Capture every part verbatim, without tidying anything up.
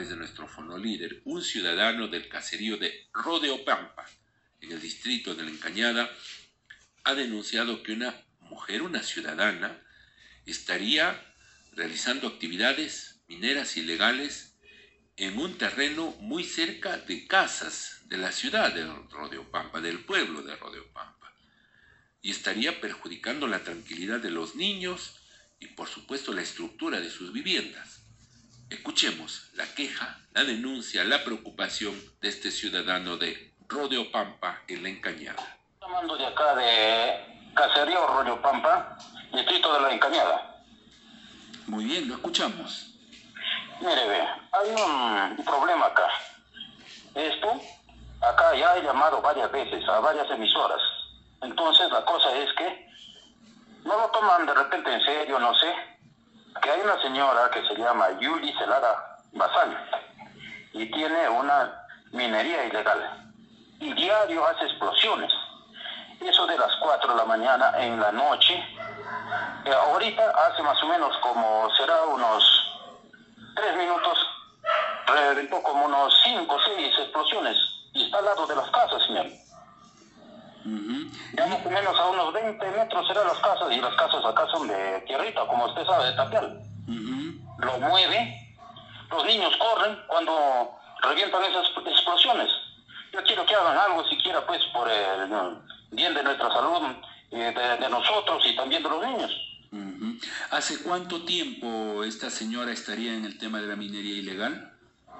través de nuestro fonolíder, un ciudadano del caserío de Rodeopampa, en el distrito de La Encañada, ha denunciado que una mujer, una ciudadana, estaría realizando actividades mineras ilegales en un terreno muy cerca de casas de la ciudad de Rodeopampa, del pueblo de Rodeopampa, y estaría perjudicando la tranquilidad de los niños y por supuesto la estructura de sus viviendas. Escuchemos la queja, la denuncia, la preocupación de este ciudadano de Rodeopampa en La Encañada. Llamando de acá de Caserío Rodeopampa, distrito de La Encañada. Muy bien, lo escuchamos. Mire, ve, hay un problema acá. Esto, acá ya he llamado varias veces a varias emisoras. Entonces la cosa es que no lo toman de repente en serio, no sé. Que hay una señora que se llama Yuli Celada Basal y tiene una minería ilegal y diario hace explosiones. Eso de las cuatro de la mañana en la noche. Eh, ahorita hace más o menos como será unos tres minutos, reventó como unos cinco o seis explosiones y está al lado de las casas, señor. Uh-huh. Ya más o menos a unos veinte metros serán las casas, y las casas acá son de tierrita, como usted sabe, de tapial. Uh-huh. Lo mueve, los niños corren cuando revientan esas explosiones. Yo quiero que hagan algo siquiera pues por el bien de nuestra salud, eh, de, de nosotros y también de los niños. Uh-huh. ¿Hace cuánto tiempo esta señora estaría en el tema de la minería ilegal?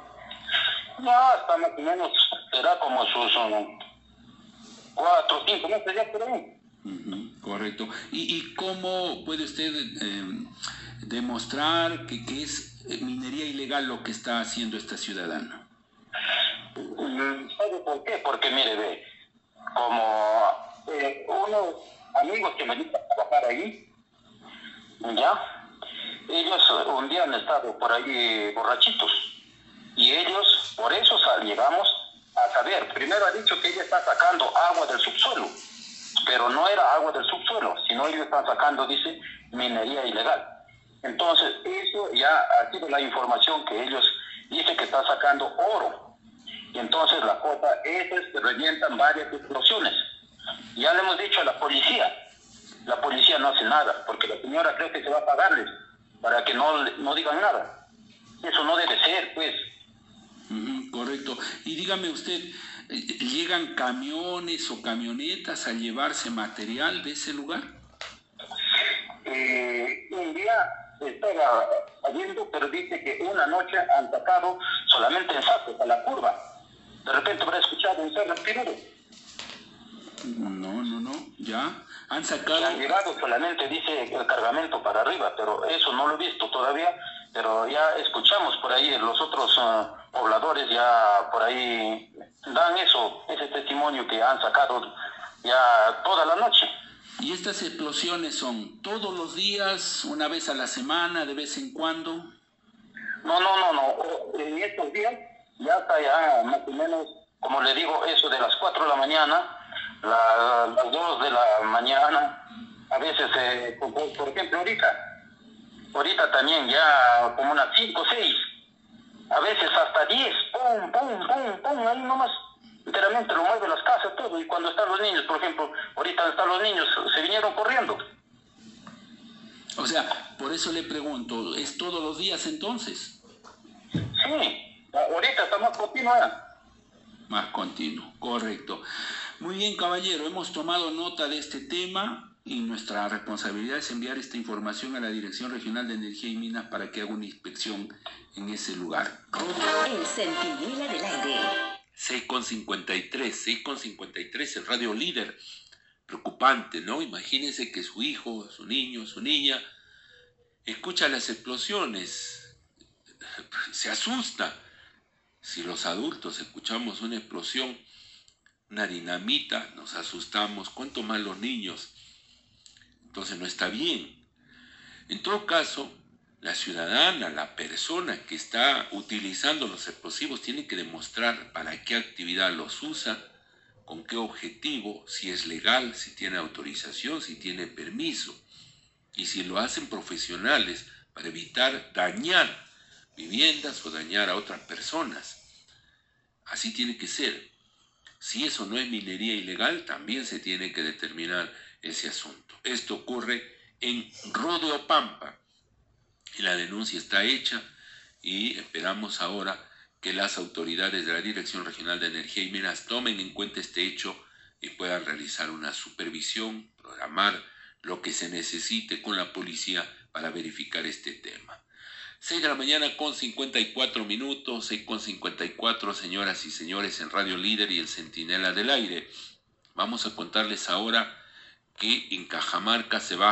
Ya hasta más o menos será como sus um, cuatro o cinco meses ya por ahí. Uh-huh. Correcto. ¿Y, ¿Y cómo puede usted eh, demostrar que, que es minería ilegal lo que está haciendo esta ciudadana? ¿Sabe por qué? Porque mire, ve, como eh, unos amigos que me dicen a trabajar ahí, ya, ellos un día han estado por ahí borrachitos y ellos, por eso llegamos a saber, primero ha dicho que ella está sacando agua del subsuelo, pero no era agua del subsuelo, sino ellos están sacando, dice, minería ilegal. Entonces, eso ya ha sido la información que ellos dicen que están sacando oro. Y entonces la cosa es que revientan varias explosiones. Ya le hemos dicho a la policía, la policía no hace nada, porque la señora cree que se va a pagarles para que no, no digan nada. Eso no debe ser, pues. Uh-huh, correcto. Y dígame usted, ¿llegan camiones o camionetas a llevarse material de ese lugar? Eh, un día estaba viendo, pero dice que una noche han sacado solamente en sacos a la curva. De repente habrá escuchado un cerro piruro. No, no, no, ya. Han sacado... Han llegado solamente, dice, el cargamento para arriba, pero eso no lo he visto todavía, pero ya escuchamos por ahí, los otros uh, pobladores ya por ahí dan eso, ese testimonio que han sacado ya toda la noche. ¿Y estas explosiones son todos los días, una vez a la semana, de vez en cuando? No, no, no, no, en estos días ya está ya más o menos, como le digo, eso de las cuatro de la mañana, la, las dos de la mañana, a veces, eh, por, por ejemplo, ahorita, ahorita también ya como unas cinco o seis, a veces hasta diez, pum, pum, pum, pum, ahí nomás, enteramente lo mueve las casas, todo, y cuando están los niños, por ejemplo, ahorita están los niños, se vinieron corriendo. O sea, por eso le pregunto, ¿es todos los días entonces? Sí, ahorita está más continuo, ¿eh? Más continuo, correcto. Muy bien, caballero, hemos tomado nota de este tema y nuestra responsabilidad es enviar esta información a la Dirección Regional de Energía y Minas para que haga una inspección en ese lugar. El Centinela del Aire. seis con cincuenta y tres, seis con cincuenta y tres, el Radio Líder. Preocupante, ¿no? Imagínense que su hijo, su niño, su niña, escucha las explosiones, se asusta. Si los adultos escuchamos una explosión, una dinamita, nos asustamos, cuánto más los niños. Entonces no está bien. En todo caso, la ciudadana, la persona que está utilizando los explosivos tiene que demostrar para qué actividad los usa, con qué objetivo, si es legal, si tiene autorización, si tiene permiso. Y si lo hacen profesionales para evitar dañar viviendas o dañar a otras personas. Así tiene que ser. Si eso no es minería ilegal, también se tiene que determinar ese asunto. Esto ocurre en Rodeopampa y la denuncia está hecha y esperamos ahora que las autoridades de la Dirección Regional de Energía y Minas tomen en cuenta este hecho y puedan realizar una supervisión, programar lo que se necesite con la policía para verificar este tema. seis de la mañana con cincuenta y cuatro minutos, seis con cincuenta y cuatro, señoras y señores, en Radio Líder y el Centinela del Aire. Vamos a contarles ahora que en Cajamarca se va